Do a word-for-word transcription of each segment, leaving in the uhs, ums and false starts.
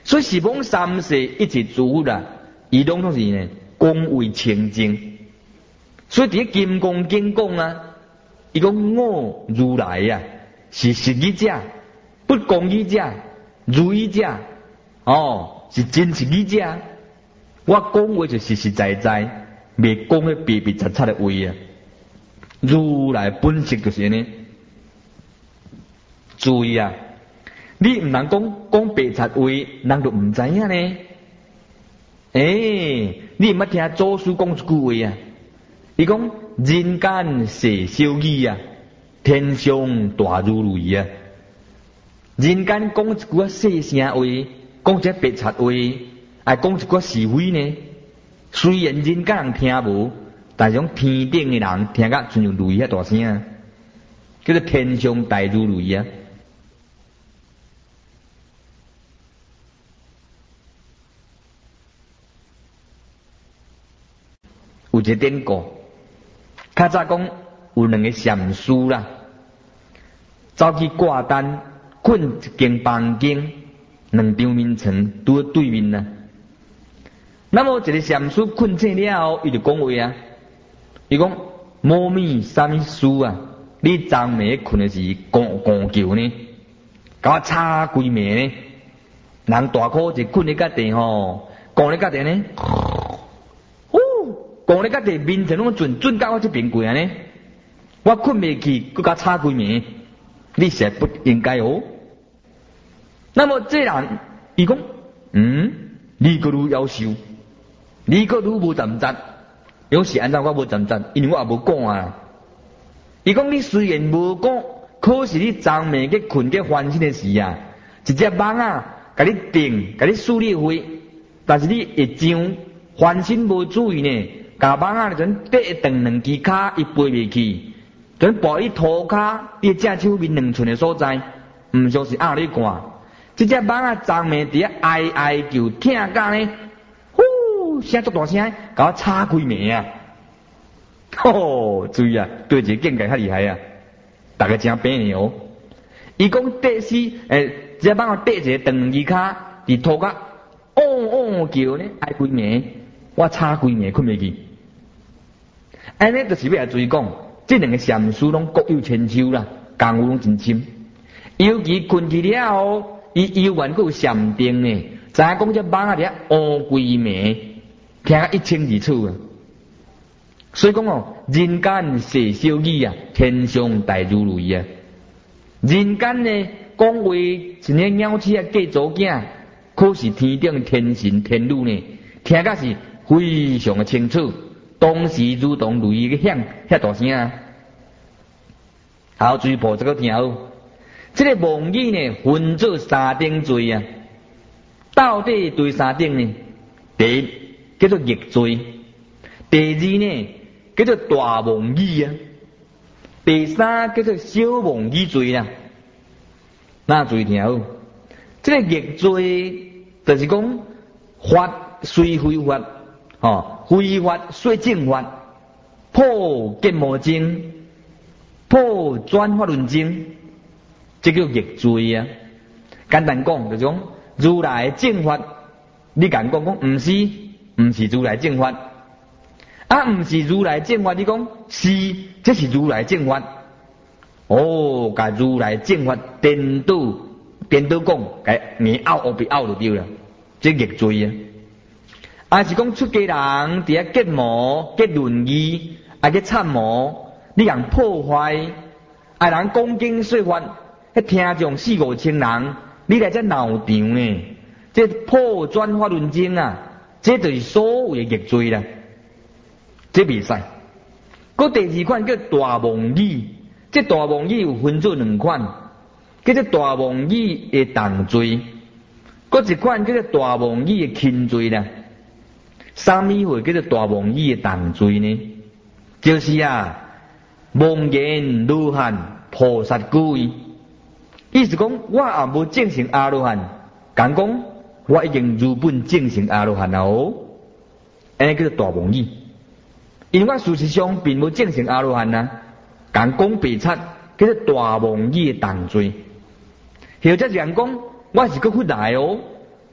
所以是讲三世一切诸佛啦，伊拢总是呢恭维清净。所以伫《金刚经》讲啊，伊讲我如来啊，是实义者、不公义者、如意者，哦，是真实义者。我讲话就实实在在，袂讲迄别别杂杂的话啊。如来本性就是安尼。注意啊，你唔能讲讲白贼话，人就唔知影呢。诶、欸，你毋捌听祖师讲一句话啊？伊讲人间世小义啊，天上大如雷啊。人间讲一句啊细声话，讲一白贼话，啊讲一句是非呢。虽然人间人听无，但是讲天顶的人听甲亲像雷遐大声啊，叫做天上大如雷啊。有一个典故，较早讲有两个禅师啦，走去挂单，困一间房间，两张面床拄喺对面啦。那么一个禅师困醒了后，伊就讲话啊，伊讲无咪啥物事啊，你昨暝困的是戇戇叫呢，甲我吵规暝呢，人大苦就困喺甲地吼，講喺甲地呢。讲咧，甲地面前拢准准到我这边过啊呢，我困未去，佮甲吵规暝，你实不应该哦。那么这人，伊讲，嗯，你个愈夭寿，你个愈无站站，有时安怎我无站站，因为我也无讲啊。伊讲你虽然无讲，可是你昨暝去困去翻身的时啊，一只蚊啊，甲你叮，甲你撕裂灰，但是你一张翻身无注意呢。甲蚊仔就缀一顿两支骹，伊飞袂去，就抱伊涂骹，伊正手面两寸的所在，毋像是压你看。即只蚊仔昨暝伫遐哀哀叫，疼甲呢，呼，声足大声，甲我吵规暝啊！吼，注意啊，对一个境界较厉害啊，逐个真平呢哦。伊讲缀死，诶，只蚊仔缀一个长支骹，伫涂骹，嗡嗡叫呢，哀规暝，我吵规暝困袂去。安尼就是要来注意讲，这两个禅师拢各有千秋啦，功夫拢真深。尤其困去了后，伊游玩佫有禅定呢，知影讲这蚊仔伫遐乌规暝，听甲一清二楚啊。所以讲哦，人间世小义啊，天上大如雷啊。人间呢，讲话一个鸟鼠啊，嫁祖囝，可是天顶天神天女呢，听甲是非常的清楚。当时如同雷个响遐大声啊！好，注意播这个听好。这个妄语呢，分做三等罪啊。到底对三等呢？第一叫做逆罪，第二呢叫做大妄语啊，第三叫做小妄语罪啦。那注意听好，这个逆罪就是讲法虽非法。哦，非法说正法，破结魔经，破转法论经，这叫逆罪啊。简单讲就是讲，如来正法，你敢讲讲唔是，唔是如来正法，啊唔是如来正法，你讲是，这是如来正法。哦，甲如来正法颠倒颠倒讲，甲硬拗我别拗就对了，这逆罪啊。啊是讲出家人伫遐结魔结论议，啊去参谋，你人破坏，啊人讲经说法，迄听众四五千人，你来这闹场呢？这破转法论经啊，这就是所谓的逆罪啦，这袂使。佮第二款叫大妄语，这大妄语有分做两款，叫做大妄语的重罪，佮一款叫做大妄语的轻罪啦。啥物会叫做大妄语的重罪呢？就是啊，妄言罗汉菩萨句，意思讲我也无证成阿罗汉，讲讲我已经如本证成阿罗汉了哦，安尼叫做大妄语。因为我事实上并无证成阿罗汉啊，讲讲白贼叫做大妄语的重罪。或者是人讲我是个佛来哦，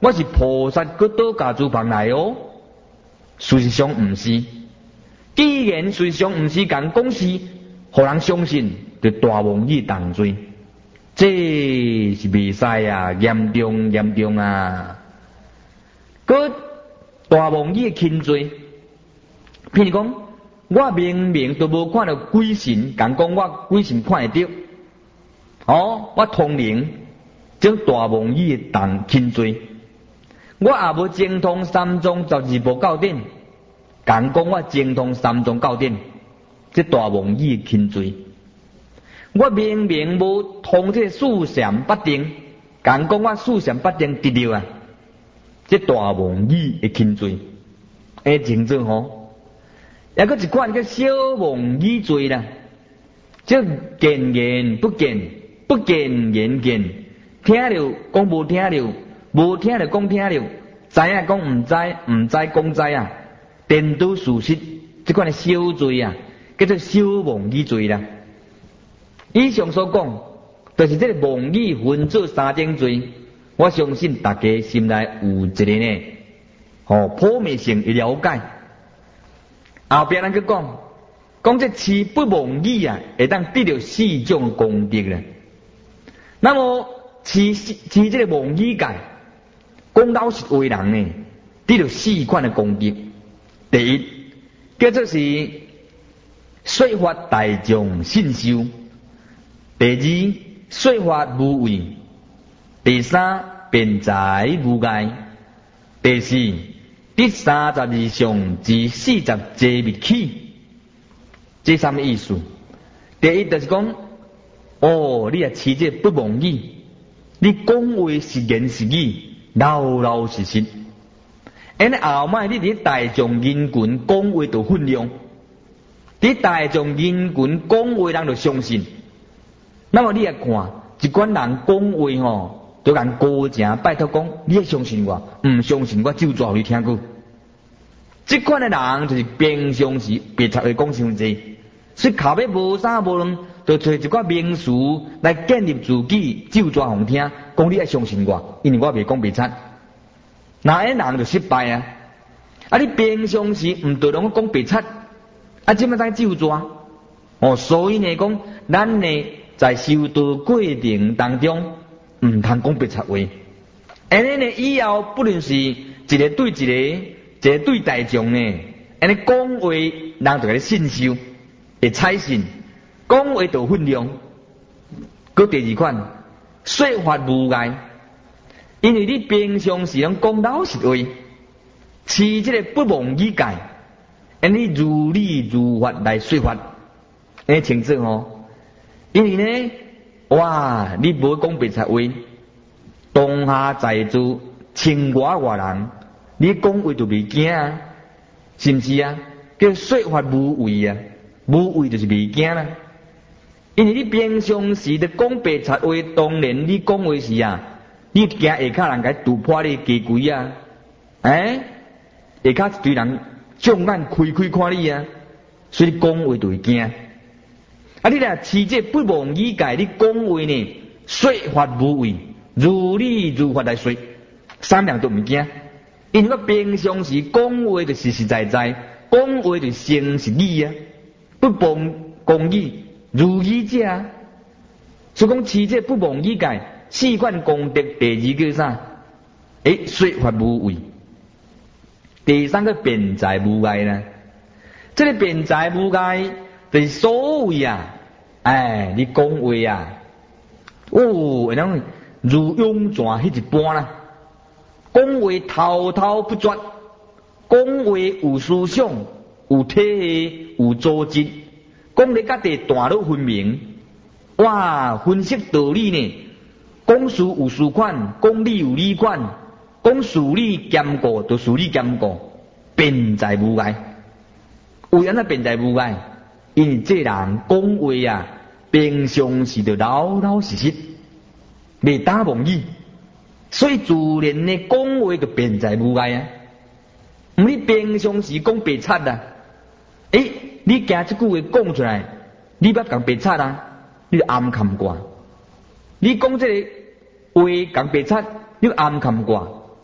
我是菩萨搁倒家住房来哦，事实上毋是。既然事实上毋是共讲是，互人相信，就大妄语重罪，这是袂使啊，严重严重啊！搁大妄语轻罪，譬如讲，我明明都无看到鬼神，共讲我鬼神看会到，哦，我通灵，这大妄语重轻罪。我也无精通三宗十二部教典，共讲我精通三宗教典，这大妄语轻罪。我明明无通这四禅八定，共讲我四禅八定得了啊，这大妄语会轻罪。诶，真正吼，也个一款叫小妄语罪啦，这见言不见，不见言见，听了讲无听了。无听就讲听了，知影讲毋知，毋知讲知啊，颠倒事实，这款的小罪啊，叫做小妄语罪啦。以上所讲，就是这个妄语分做三种罪。我相信大家心内有一个呢，哦，普遍性的了解。后边咱去讲，讲这持不妄语啊，会当得到四种功德啦。那么持持这个妄语戒。讲老实话人呢，得到四款的功德。第一，叫做是说法大众信受；第二，说法无畏；第三，辩才无碍；第四，第三十二相至四十皆密起。这三个意思。第一就是讲，哦，你啊持这不妄语，你讲话是言是语。老老实实，因为后摆你伫大众人群讲话就分量，伫大众人群讲话人就相信。那么你也看，一款人讲话吼，就人高正拜托讲，你要相信我，唔相信我就抓你听过。这款的人就是平常时别插会讲伤济，所以后尾无啥无论，就找一寡名词来建立自己，就抓互听。讲你要相信我，因为我未讲别插，那个人就失败啊！啊，你平常时唔对人讲别插，啊，怎么在就抓？哦，所以呢，讲咱呢在修道过程当中，唔通讲别插话。安尼呢，以后不论是一个对一个，一个对大众呢，安尼讲话人就给你信受，会采信，讲话就分量。搁第二款。说法无碍，因为你平常时拢讲老实话，持这个不妄语戒，安尼如理如法来说法，安尼清楚哦。因为呢，哇，你无讲别插话，当下在座千外外人，你讲话就袂惊啊，是毋是啊？叫说法无畏啊，无畏就是袂惊啦。因为你平常时的讲白贼话，当然你讲话时啊，你惊下骹人甲突破你家规啊，哎，下骹一堆人将眼开开看你啊，所以你讲话就会惊。啊，你若持这不妄语戒，你讲话呢，说法无畏，如理如法来说，三样都唔惊。因为我平常时讲话就实实在在，讲话就诚实理啊，不妄讲语。如意者啊，所以讲持这不妄语戒，四款功德。第二叫啥？诶，说法无畏。第三个辩才无碍啦。这个辩才无碍，就是所谓啊，哎，你讲话啊，哦，然后如涌泉迄一般啦，讲话滔滔不绝，讲话有思想，有体系，有组织。讲咧甲地大路分明，哇！分析道理呢，讲事有事款，讲理有理款，讲事理兼顾就事理兼顾，辩才无碍。为安怎辩才无碍？因为这人讲话啊，平常时就老老实实，袂打妄语，所以自然呢讲话就辩才无碍啊。毋你平常时讲白贼啊，诶。你惊这句话讲出来，你捌共白贼啊？你就暗砍挂。你讲这个话共白贼，你就暗砍挂。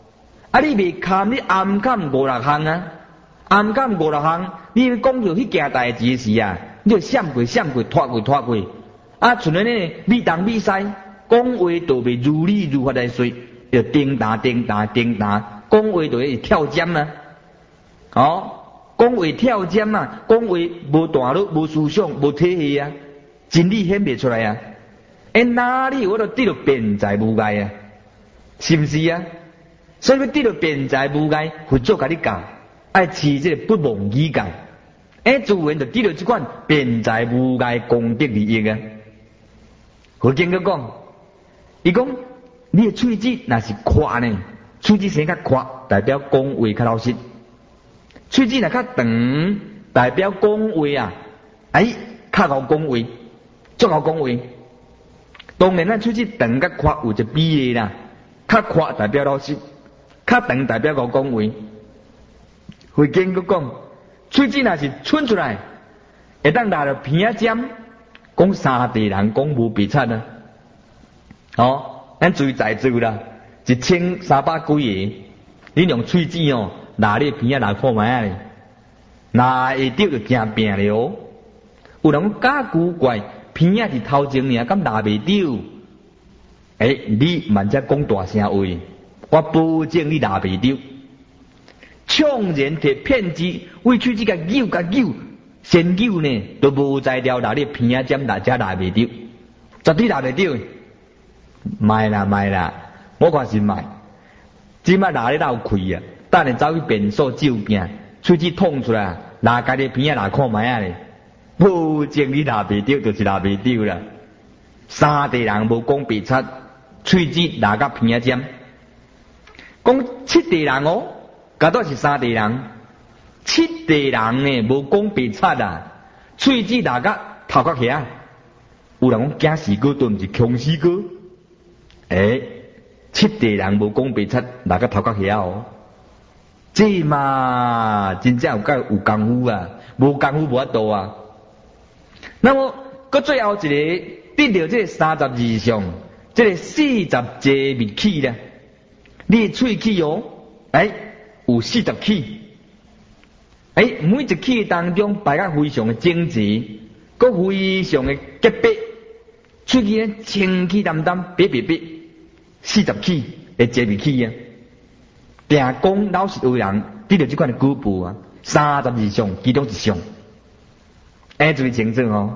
啊，你未堪你暗砍五六项啊，暗砍五六项，你讲到迄件代志时啊，你就闪过闪过，拖过拖过，啊，像安尼米东米西，讲话都袂如理如法来说，就叮当叮当叮当，讲话就会跳针啊，哦，讲话跳针啊，讲话无大路，无思想，无体系啊，真理显袂出来啊，哎，哪里我都得到辩才无碍啊，是不是啊？所以要得到辩才无碍，佛祖甲你教，爱持这个不忘义戒，哎，自然就得到这款辩才无碍功德利益啊。佛经佮讲，伊讲你的喙齿若是宽呢，喙齿生较宽，代表讲话较老实；喙齿若较长，代表讲话啊，哎，较好讲话，足好讲话。当然，咱喙齿长甲宽有一个比例啦，较宽代表老实。较长代表我讲话，佛经佮讲，喙齿若是伸出来，会当拿着鼻仔尖，讲三地人讲无白贼啊！哦，咱注意在座啦，一千三百几个，你用喙齿哦，拿你鼻仔来看卖啊咧，拿会着就惊病了哦。有人讲假古怪，鼻仔是头前尔，敢拿袂着？诶、欸，你慢只讲大声话。我保证你拿袂着，强然摕骗子为喙齿甲扭甲扭，先扭呢都无才调拿你鼻仔尖大家拿袂着，绝对拿袂着。卖啦卖啦，我看是卖，即摆拿你哪有气啊？等下走去便所照镜，喙齿捅出来，拿家己鼻仔拿看卖啊咧，保证你拿袂着，就是拿袂着啦。三地人无讲白贼，喙齿拿甲鼻仔尖。讲七地人哦，甲都是三地人。七地人呢，无讲白贼啊，喙齿拿甲头壳遐。有人讲惊死哥，都毋是穷死哥。诶，七地人无讲白贼，拿甲头壳遐哦。这嘛，真正有够有功夫啊，无功夫无法度啊。那么，佮最后一个得到这个三十二相，这个四十节密气咧。你喙齿哦，哎，有四十气，哎，每一气当中摆甲非常的整齐，佮非常的洁白，喙齿咧清气淡淡，白白白，四十气的节密气啊。定讲老实为人，得到这款的举步啊，三十二相其中一项，哎，注意清楚哦。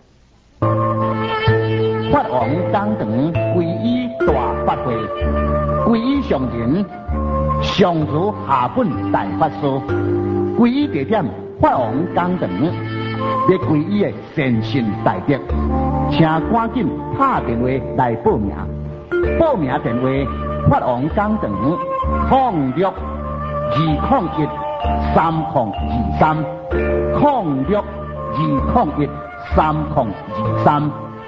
法王当堂皈依大法会。皈依上人，上如下本大法师。皈依地点，法王讲堂。要皈依的善信大德，请赶紧打电话来报名。报名电话：法王讲堂零六二零一三零二三零六二零一三零二三。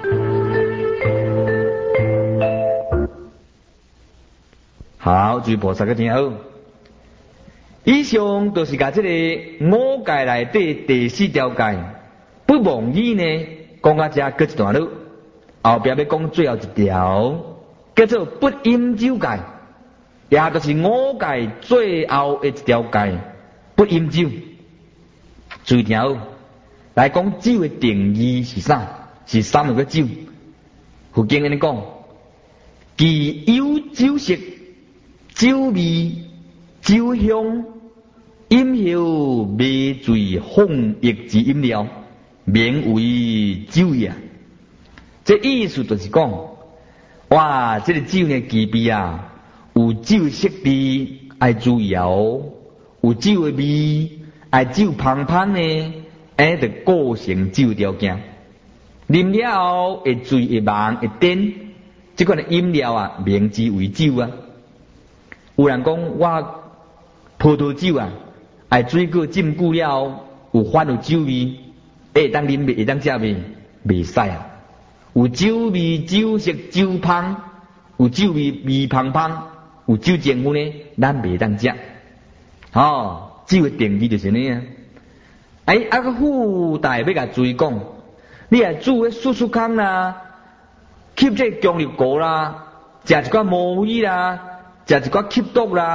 好，诸菩萨个听好。以上都是甲这个五戒内底第四条戒，不忘义呢，讲到这搁一段落，后边要讲最后一条，叫做不饮酒戒，也就是五戒最后的一条戒，不饮酒。注意听好，来讲酒的定义是啥？是三个酒。佛经安尼讲，既有酒色。酒味、酒香、饮后未醉放逸之饮料，名为酒也。这意思就是讲，哇，这个酒呢，基味啊，有酒色味，爱注意哦；有酒的味，爱酒香香呢，哎，就构成酒条件。啉了后会醉会盲会颠，这款的饮料啊，名之为酒啊。有人讲我葡萄酒啊，爱水果浸久了有反有酒味，会当啉袂会当食袂袂使啊。有酒味、酒色、酒香，有酒味味香香，有酒精乎呢，咱袂当食。哦，酒的定义就是呢啊。哎，啊个附带要甲注意讲，你爱煮迄叔叔康啦，吸这姜绿果啦，食一寡魔芋啦。食一寡吸毒啦，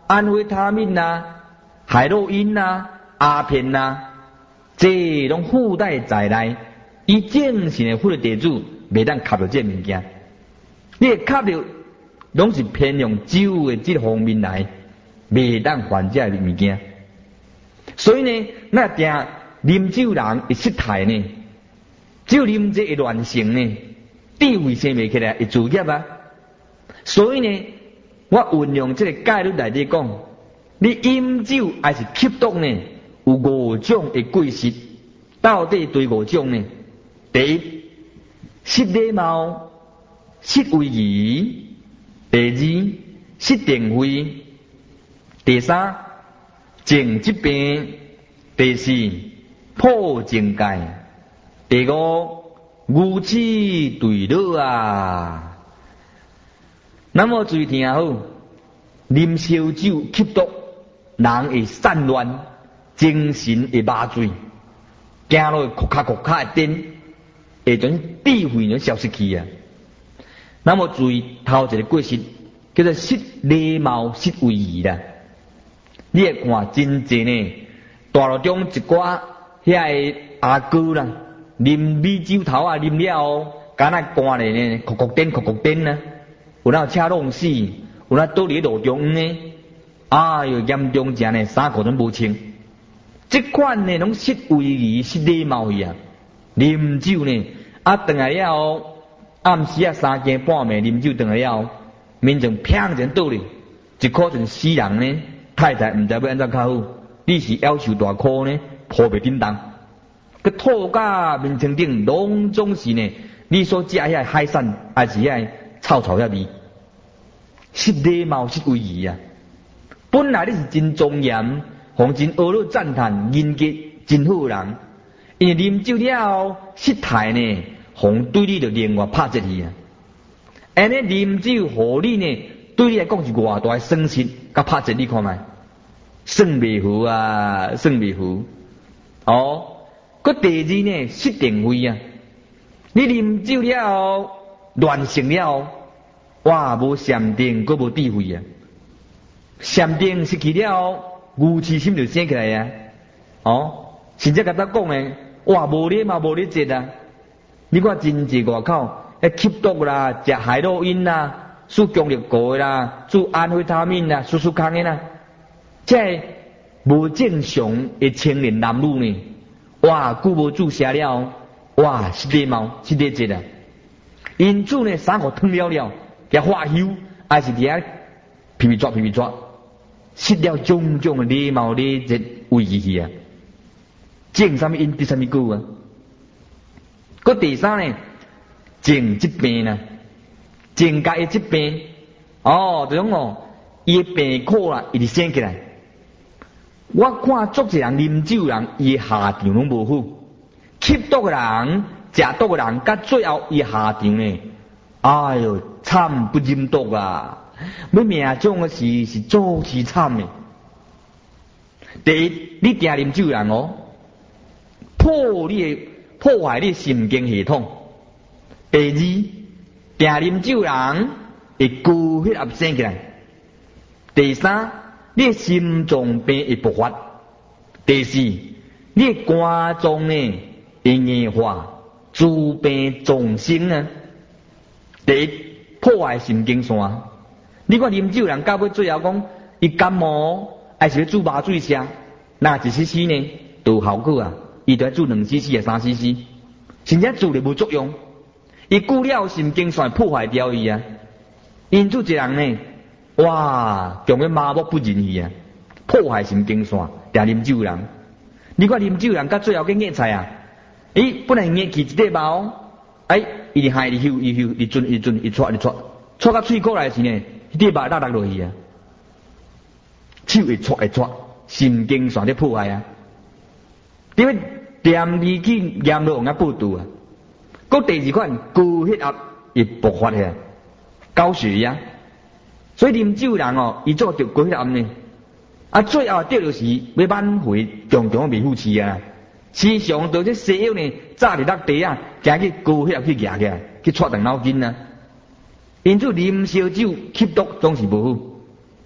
安非他命啦、海洛因啦、鸦片啦，这拢附带在内。伊正是的法律地主，袂当吸到这物件。你会吸到，拢是偏向酒的这方面来，袂当犯这物件。所以呢，那定啉酒人会失态呢，只有啉这会乱性呢，智慧生袂起来，会自业啊。所以呢，我运用这个戒律来底讲，你饮酒还是吸毒呢，有五种的过失，到底对五种呢？第一，失礼貌，失威仪；第二，失定慧；第三，净疾病；第四，破正戒；第五，愚痴对乐啊。那么注意听好，啉烧酒吸毒，人会散乱，精神会麻醉，行路会哭卡哭卡会颠，会种智慧就消失去啊。那么注意头一个过失，叫做失礼貌、失威仪啦。你会看真济呢，大路中一寡遐个阿哥啦，啉米酒头啊，啉了后，敢若干咧呢，哭哭颠哭哭颠啊。有那车弄死，有那倒伫路中呢，哎哟严重正呢，衫裤都无穿。这款呢，拢失威仪、失礼貌去啊。啉酒呢，啊，转来了后，暗时啊三更半暝啉酒转来了后，民众砰一声倒咧，一可阵死人呢，太太毋知要安怎较好，你是夭寿大苦呢，抱袂叮当，佮吐甲面前顶，拢总是呢，你所食遐海产，还是遐臭臭遐味，失礼貌、失威仪啊！本来你是真庄严，互真阿谀赞叹，人格真好人，因为啉酒了后失态呢，互对你就另外拍折去啊！安尼啉酒，互你呢，对你来讲是偌大的损失，甲拍折你看觅，算袂好啊，算袂好。哦，佮第二呢，失定慧啊！你啉酒了后乱性了后，哇，无禅定，佮无智慧啊！禅定失去了后，愚痴心就生起来啊！哦，甚至甲咱讲诶，哇，无礼貌、无礼节啊！你看真济外口，迄吸毒啦、食海洛因啦、输强力膏啦、注安非他命啦、输输空诶啦，这无正常诶青年男女呢，哇，久无注射了，哇，失礼貌、失礼节啊！因此呢，衫裤脱了了，遐发羞，还是伫遐皮皮抓皮皮抓，失了种种诶礼貌礼节威仪去啊！正什么因对什么果啊？佮第三呢，净疾病呢，净家的疾病，哦，就讲哦，伊的病苦啦，伊就生起来。我看足一人啉酒人，伊下场拢无好，吸毒的人、食毒的人，甲最后伊下场呢，哎哟，惨不忍睹啊！要命中的事是足是惨的。第一，你定啉酒人哦。破你的破坏你神经系统。第二，定啉酒人会高血压生起来。第三，你的心脏病会爆发。第四，你的肝脏呢会硬化，致病终生啊。第一，破坏神经线。你看啉酒人到尾最后讲，伊感冒还是要注麻醉车，那一 C C 呢都有效果啊。伊就要注两 C C 啊三 C C， 甚至注了无作用，伊久了神经线破坏掉伊啊。因此一人呢，哇，强个麻木不仁去啊，破坏神经线，定啉酒人。你看啉酒人到最后个硬菜啊，伊本来硬起一块毛，哎，伊就害伊休伊休伊准伊准伊戳伊戳，戳到喙口来时呢，迄块毛落落去啊，手会戳会戳，神经线在破坏啊。因为点你去验落往啊报道啊，佮第二款高血压会爆发起来，高血压，所以啉酒人哦，伊做着高血压呢，啊最后得就是要挽回，常常未付气啊，时常到这西药呢，早伫落地啊，行去高血压去夹起来，去戳动脑筋啊，因此啉烧酒吸毒总是无好。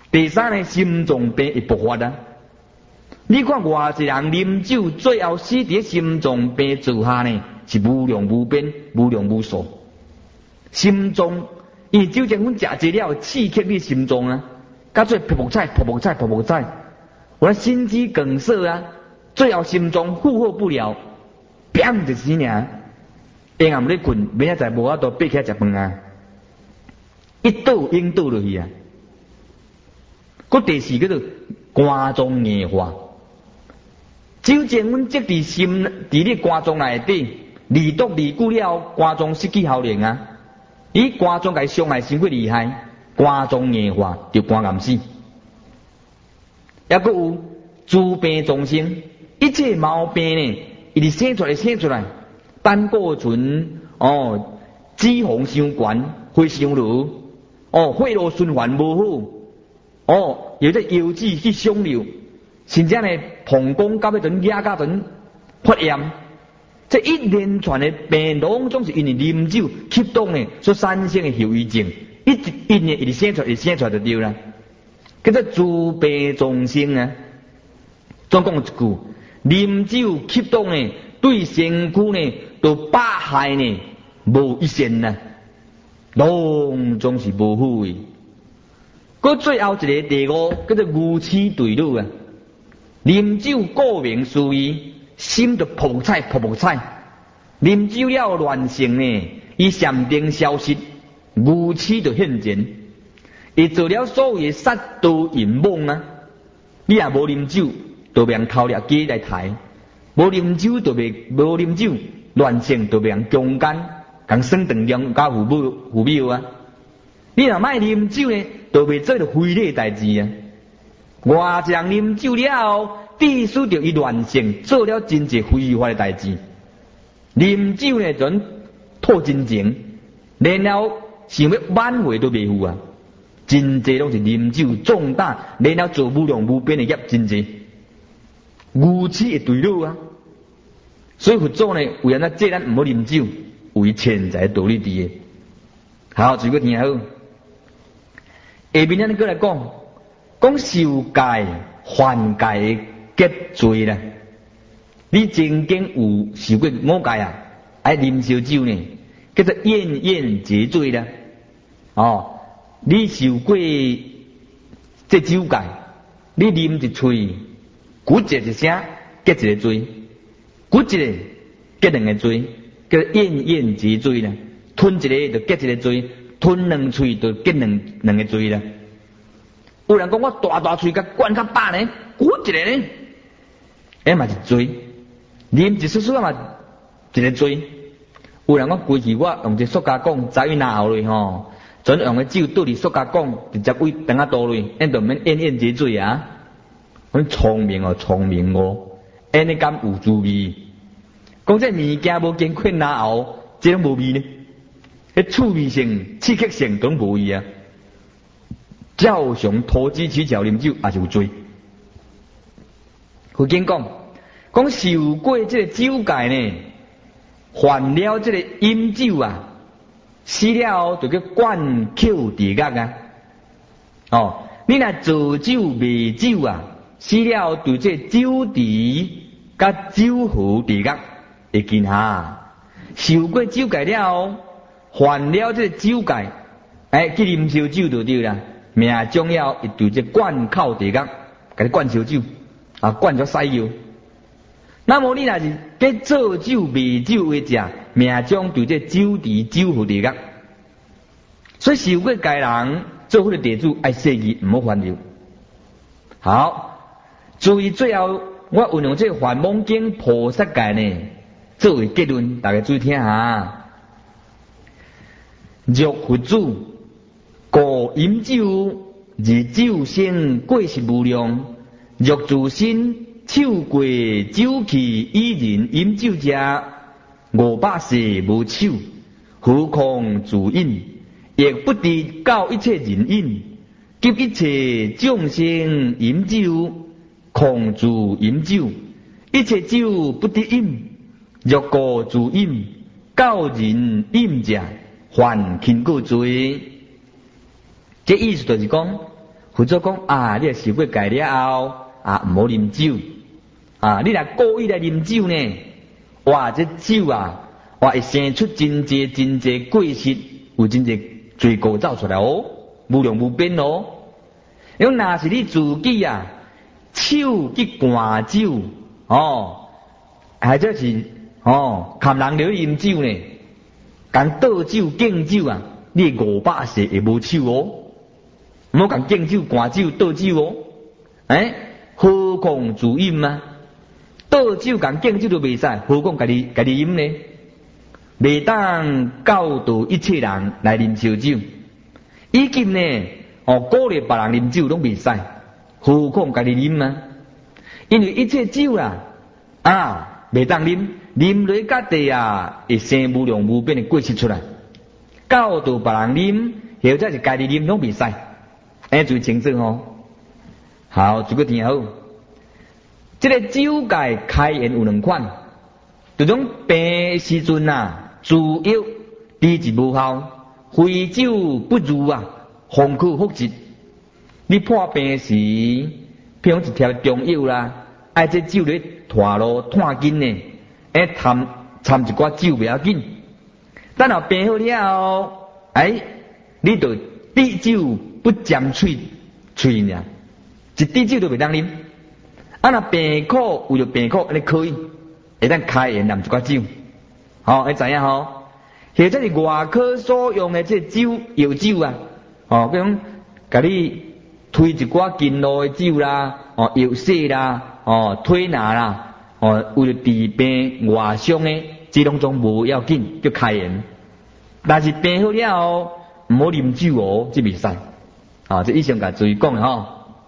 第三呢，心脏病会勃發啊！你看偌濟人啉酒，最後死佇心臟病做下呢，是無量無邊、無量無數。心臟，因為酒精粉食濟了，刺激你心臟啊，甲做噗噗菜、噗噗菜、噗噗菜，我心肌梗塞啊，最後心臟負荷不了，砰就死爾。夜暗咧困，明仔載無法度爬起來食飯啊，一倒應倒落去啊。嗰第四叫做肝臟硬化。酒精粉積佇心，佇你肝臟內底，離毒離久了，肝臟失去效能啊！伊肝臟甲伊傷害傷過厲害，肝臟硬化就肝癌死。抑閣有諸病叢生，一切毛病呢，伊是生出來生出來，膽固醇哦，脂肪傷懸，血傷落，哦，血路循環無好，哦，有隻腰子去傷了。甚至呢，膀胱到尾陣壓甲陣發炎，這一連串的病攏總是因為啉酒激動呢所產生的後遺症，一直一年一直生出來，生出來就對啦。叫做諸病叢生啊。總講一句，啉酒激動呢，對身軀呢都百害呢無一善啊，攏總是無好嘅。嗰最後一個第五叫做愚癡對路啊。啉酒顧名思義，心就噗菜噗噗菜。啉酒了亂性呢，伊禪定消失，愚癡就現前。伊做了所有嘅殺盜淫妄啊！你若無啉酒，就袂人偷掠雞來抬；無啉酒就袂無啉酒，亂性就袂人強姦，共耍長良家父母父母啊！你若莫啉酒呢，就袂做着非禮代志啊！偌濟人啉酒了，致使着伊亂性，做了真濟非法的代志。啉酒呢，陣吐真情，然後想要挽回都袂赴啊！真濟攏是啉酒壯膽，然後做無量無邊的業，真濟愚癡會對路啊！所以佛祖呢，為安怎借咱唔好啉酒，有伊潛在道理佇嘅。好，最個聽好。下面咱過來講。講受戒犯戒結罪啦，你曾經有受過五戒啊？愛啉燒酒呢，叫做厭厭結罪啦。哦，你受過這酒戒，你啉一喙，咕一一聲結一個罪，咕一個結兩個罪，叫做厭厭結罪啦。吞一個就結一個罪，吞兩喙就結兩兩個罪啦。有人講我大大喙甲灌較飽呢，咕一個呢，誒嘛是罪；啉一絲絲嘛一個罪。有人講規氣我用一塑膠管砸伊哪後咧吼，準用個酒倒佇塑膠管直接位等下倒咧，因就免厭厭結罪啊。我聰明哦，聰明哦，安尼敢有滋味？講這物件無經過哪後，這種無味呢？迄趣味性、刺激性都無味啊。照常投機取巧啉酒也是有罪。佛經講，講受過這個酒戒呢，犯了這個飲酒啊，死了就叫灌口地獄啊。哦，你若造酒賣酒啊，死了就這酒池甲酒壺地獄會見下。受過酒戒了，犯了這個酒戒，哎，去啉燒酒就對啦。命中要一對這灌口地獄，給你灌燒酒，啊，灌咗西藥。那麼你若是給做酒賣酒為食，命中對這酒池酒壺地獄。所以受過戒人做好個地主，愛細記唔好犯了。好，注意最後我運用這個梵網經菩薩戒呢，作為結論，大家注意聽下。若佛祖。故飲酒，而酒性過失無量。若自身手過酒器，以人飲酒者，五百世無手，何況自飲？亦不得教一切人飲，及一切眾生飲酒，況自飲酒。一切酒不得飲，若果自飲，教人飲者，犯勤過罪。這意思就是講， 佛祖讲啊，你若受过戒了后啊，唔好啉酒啊！你若故意来啉酒呢，哇，这酒啊，哇会生出真济真济过失，有真济罪过走出来哦，无量无边哦。因若是你自己啊，手去灌酒哦，或者是哦，看人流啉酒呢，讲倒酒敬酒啊，你五百世会无手哦。唔好讲敬酒、灌酒、倒酒哦，哎，何况自饮啊？倒酒讲敬酒都袂使，何况家己家己饮呢？袂当教导一切人来啉烧酒，已经呢，哦，鼓励别人啉酒拢袂使，何况家己啉啊？因为一切酒啦，啊，袂当啉，啉落甲地啊，会生无量无边的过失出来。教导别人啉，或者是家己啉拢袂使。哎，注意清楚哦。好，这个听好。这个酒界开言有两款，这种病时阵啊，自药低质无效，非酒不入啊，风苦复疾。你破病时，譬如一条中药啦，爱这酒咧拖路拖紧呢，哎掺掺一寡酒袂要紧。等后病好了后，哎，你就滴酒。不沾喙喙尔，一滴酒都袂当啉。啊，若病苦为了病苦，安尼可以，会当开言啉一寡酒，吼、哦，会知影吼。或者是外科所用的这酒药酒啊，哦，比如讲，甲你推一寡经络的酒啦，哦，药水啦，哦，推拿啦，哦，为了治病外伤的，这拢种无要紧，就开言。但是病好了后，唔好啉酒哦，这袂使。啊，这以上甲注意讲的吼。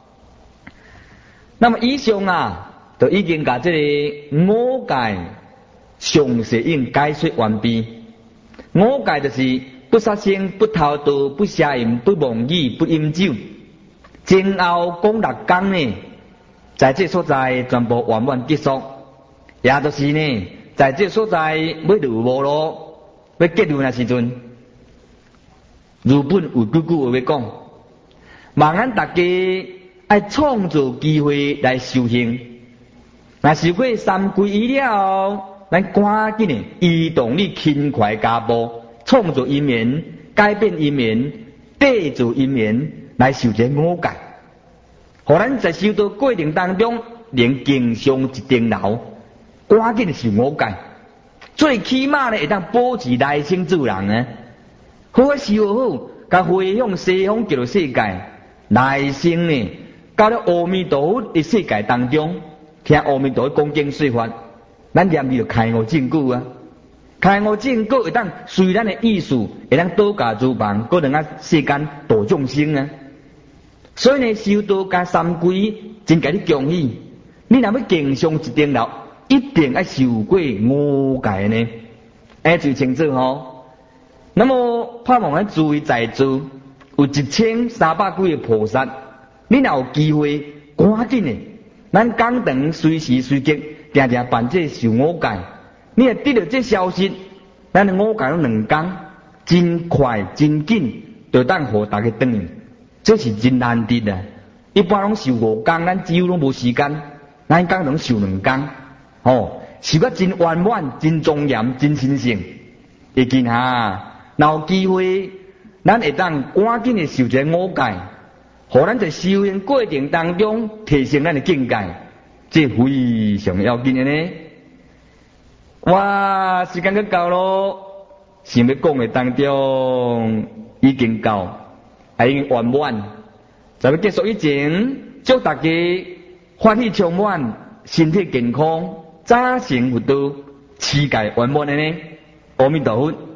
那么以上啊，就已经甲这个五戒详细已经解说完毕。五戒就是不杀生、不偷盗、不邪淫、不妄语、不饮酒。前后讲六讲呢，在这所在全部圆满结束。也就是呢，在这所在要入无路，要结论的时阵，如本有句句话要讲。望咱大家爱创造机会来修行。若受过三皈依了后，咱赶紧的移动你轻快脚步，创造因缘，改变因缘，缔造因缘，来受这五戒。互咱在修道过程当中，能经上一定牢，赶紧的受五戒。最起码呢，会当保持来生做人呢。好啊，修好，甲回向西方极乐世界。来生呢，到了阿弥陀佛的世界当中，听阿弥陀佛讲经说法，咱念伊就开悟证据啊！开悟证据会当随咱的意思，会当多加诸帮，搁能啊世间度众生啊！所以呢，修道加三皈真甲你恭喜，你若要经上一定了，一定要受过五戒呢，哎，最清楚吼。那么盼望咱诸位在座。有一千三百几个菩萨，你若有机会，赶紧的，咱讲堂随时随刻，定定办这受五戒。你若得到这消息，咱的五戒有两天，真快真紧，就当互大家转去。这是真难得的。一般拢受五天，咱几乎拢无时间，咱讲能受两天，哦，受得真圆满、真庄严、真神圣。会见哈，若有机会。咱会当赶紧的受这五戒，互咱在修行过程当中提升咱的境界，这非常要紧的呢。哇，时间要到咯，想要讲的当中已经到，还已经圆满。在要结束以前，祝大家欢喜充满，身体健康，早成佛道，持戒圆满的呢。阿弥陀佛。